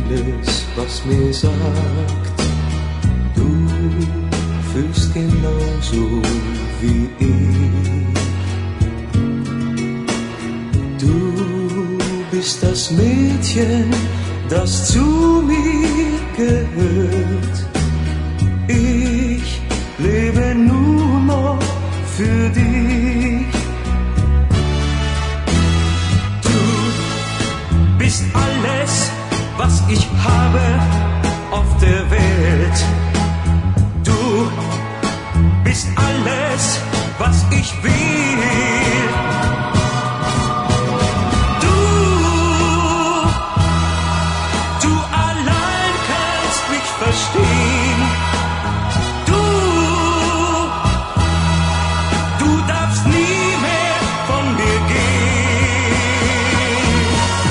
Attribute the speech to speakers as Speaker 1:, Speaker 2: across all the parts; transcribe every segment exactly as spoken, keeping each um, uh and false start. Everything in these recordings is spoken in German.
Speaker 1: vieles, was mir sagt, du fühlst genauso wie ich. Du bist das Mädchen, das zu mir gehört. Ich lebe nur noch für dich. Du bist alles, was ich habe auf der Welt. Du bist alles, was ich will. Du, du allein kannst mich verstehen. Du, du darfst nie mehr von mir gehen.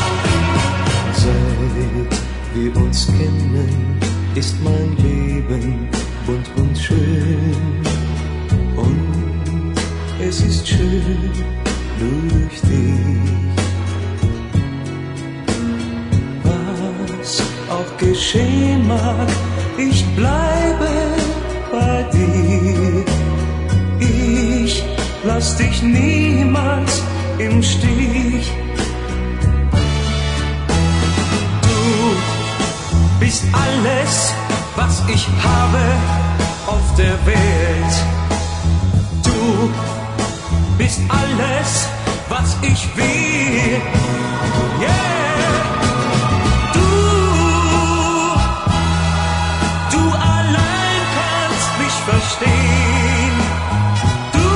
Speaker 1: Seit wir uns kennen, ist mein Leben bunt und schön. Und es ist schön durch dich. Was auch geschehen mag, ich bleibe bei dir. Ich lass dich niemals im Stich. Du bist alles, was ich habe auf der Welt. Du bist alles, was ich will. Yeah! Du, du allein kannst mich verstehen. Du,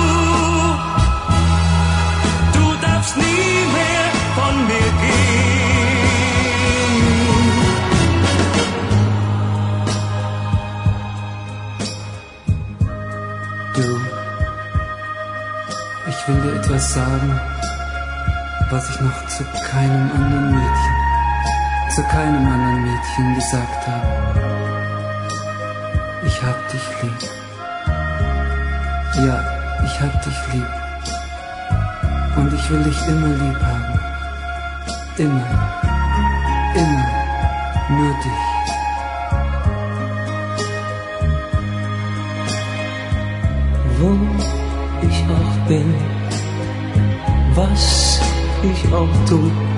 Speaker 1: du darfst nie mehr von mir gehen.
Speaker 2: Du, ich will dir etwas sagen, was ich noch zu keinem anderen Mädchen, zu keinem anderen Mädchen gesagt habe. Ich hab dich lieb. Ja, ich hab dich lieb. Und ich will dich immer lieb haben. Immer, immer, nur dich.
Speaker 1: Wo ich auch bin, was ich auch tu,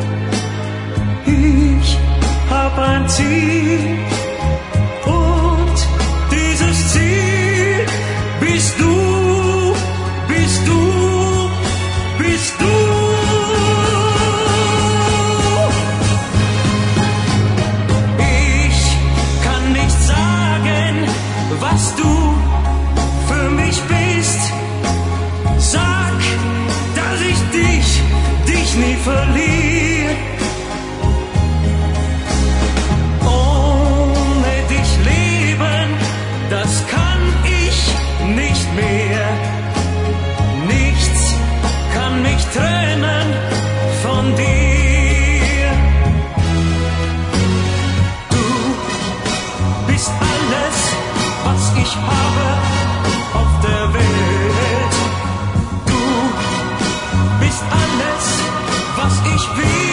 Speaker 1: ich hab ein Ziel und dieses Ziel bist du, bist du, bist du. Ich kann nicht sagen, was du für mich bist. Sag, dass ich dich, dich nie verliere. Ohne dich leben, das kann ich nicht mehr. Nichts kann mich trennen von dir. Du bist alles, was ich habe auf der Welt. Du bist alles, was ich will.